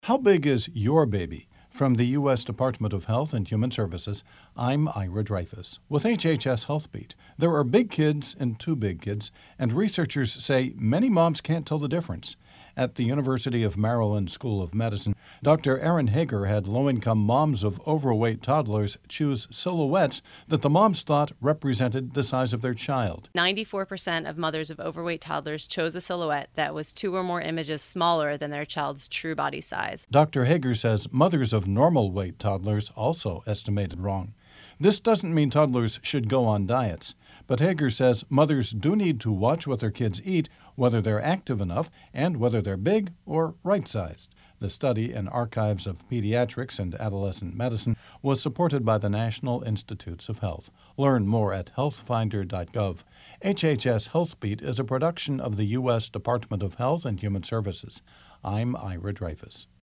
How big is your baby? From the U.S. Department of Health and Human Services, I'm Ira Dreyfus. With HHS Healthbeat, there are big kids and too big kids, and researchers say many moms can't tell the difference. At the University of Maryland School of Medicine, Dr. Erin Hager had low-income moms of overweight toddlers choose silhouettes that the moms thought represented the size of their child. 94% of mothers of overweight toddlers chose a silhouette that was 2 or more images smaller than their child's true body size. Dr. Hager says mothers of normal weight toddlers also estimated wrong. This doesn't mean toddlers should go on diets, but Hager says mothers do need to watch what their kids eat, whether they're active enough, and whether they're big or right-sized. The study in Archives of Pediatrics and Adolescent Medicine was supported by the National Institutes of Health. Learn more at healthfinder.gov. HHS Healthbeat is a production of the U.S. Department of Health and Human Services. I'm Ira Dreyfus.